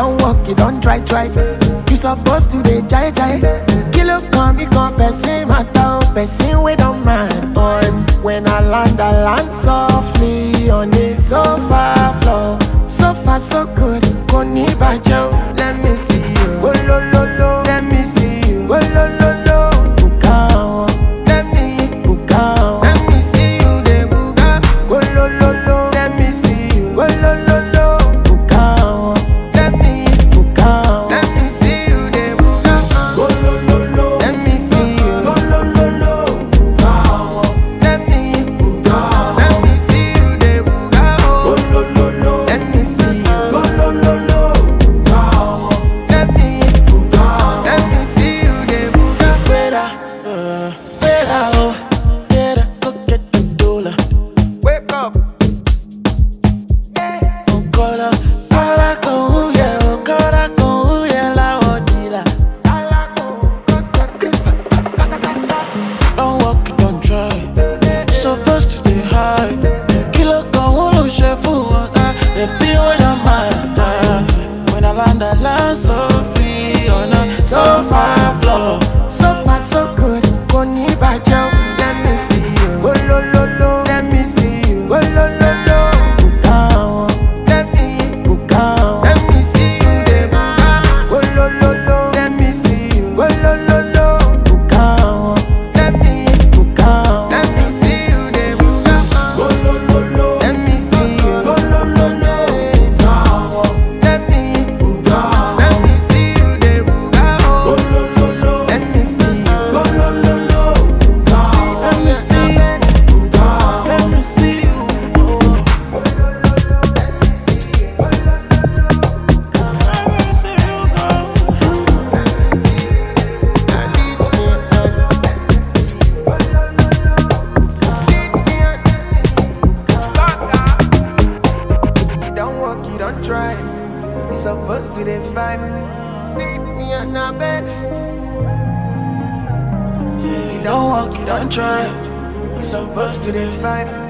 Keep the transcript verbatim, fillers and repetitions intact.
don't walk, you don't try, try. You supposed to dey jai jai. Kilo come, me come, person matter, person we don't mind. But when I land, I land softly on the sofa floor. So far so good, koni bajo. Let me see you, go lo lo lo. Let me see you, go lo lo lo. Buka, let me buka. Let me see you, de buka. Go lo lo lo. Let me see you, go lo lo lo. Buka, let me buka. Let me see you, de buka. Go lo lo lo. Let me see you, go lo lo lo. Buka, let me buka. Let me see you, de buka. Go lo lo lo. Let me see you, go lo lo lo. Buka, let me buka. Let me see you, de buka. Fuera, uh, fuera, oh, fuera, go get the dollar. Wake up. Okora, para con huye, okora con huye la odila. Don't walk, it, don't try. Supposed to stay high. Kilo con uno chef water. Let's see what I'm at. When I land, I land so free on a sofa floor. So far so good, koni bajo. Let me see you, go lo lo lo. Let me see you, go lo lo lo. Buka, let me buka. Let me see you, de buka. Go lo lo lo. Let me see you, go lo lo lo. Buka, let me buka. Let me see you, de buka. Go lo lo lo. Let me see you, go lo lo lo. Buka, let me buka. Let me see you, de buka. Go lo lo lo. Let me see you, go lo lo lo. Buka, let me see you, buka. Let me see you. You don't walk, you don't try. You supposed to the vibe. Beat me on the bed. You don't walk, you don't try. You supposed to the vibe.